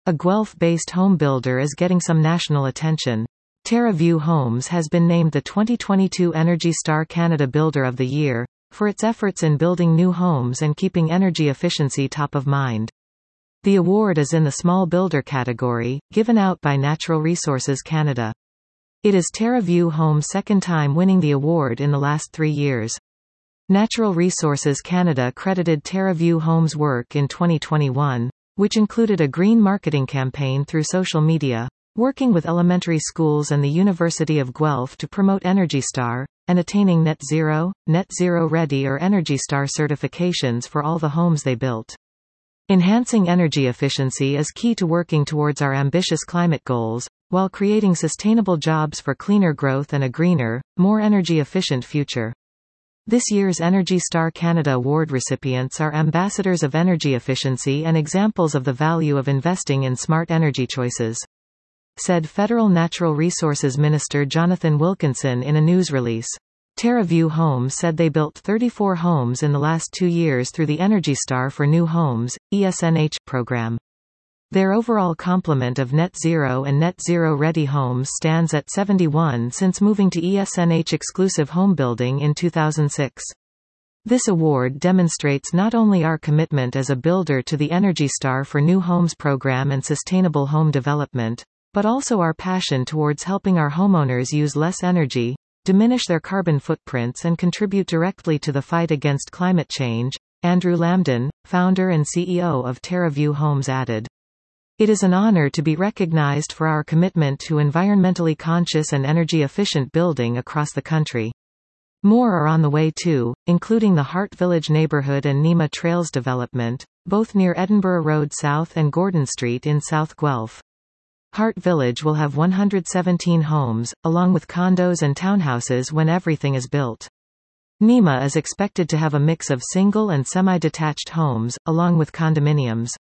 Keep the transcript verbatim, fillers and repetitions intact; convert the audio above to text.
A Guelph-based home builder is getting some national attention. TerraView Homes has been named the twenty twenty-two Energy Star Canada Builder of the Year, for its efforts in building new homes and keeping energy efficiency top of mind. The award is in the small builder category, given out by Natural Resources Canada. It is TerraView Homes' second time winning the award in the last three years. Natural Resources Canada credited TerraView Homes' work in twenty twenty-one, which included a green marketing campaign through social media, working with elementary schools and the University of Guelph to promote Energy Star, and attaining Net Zero, Net Zero Ready or Energy Star certifications for all the homes they built. Enhancing energy efficiency is key to working towards our ambitious climate goals, while creating sustainable jobs for cleaner growth and a greener, more energy-efficient future. This year's Energy Star Canada Award recipients are ambassadors of energy efficiency and examples of the value of investing in smart energy choices, said Federal Natural Resources Minister Jonathan Wilkinson in a news release. TerraView Homes said they built thirty-four homes in the last two years through the Energy Star for New Homes, E S N H, program. Their overall complement of Net Zero and Net Zero Ready homes stands at seventy-one since moving to E S N H exclusive home building in two thousand six. This award demonstrates not only our commitment as a builder to the Energy Star for New Homes program and sustainable home development, but also our passion towards helping our homeowners use less energy, diminish their carbon footprints and contribute directly to the fight against climate change, Andrew Lambden, founder and C E O of TerraView Homes added. It is an honor to be recognized for our commitment to environmentally conscious and energy-efficient building across the country. More are on the way too, including the Hart Village neighborhood and Nema Trails development, both near Edinburgh Road South and Gordon Street in South Guelph. Hart Village will have one hundred seventeen homes, along with condos and townhouses when everything is built. Nema is expected to have a mix of single and semi-detached homes, along with condominiums.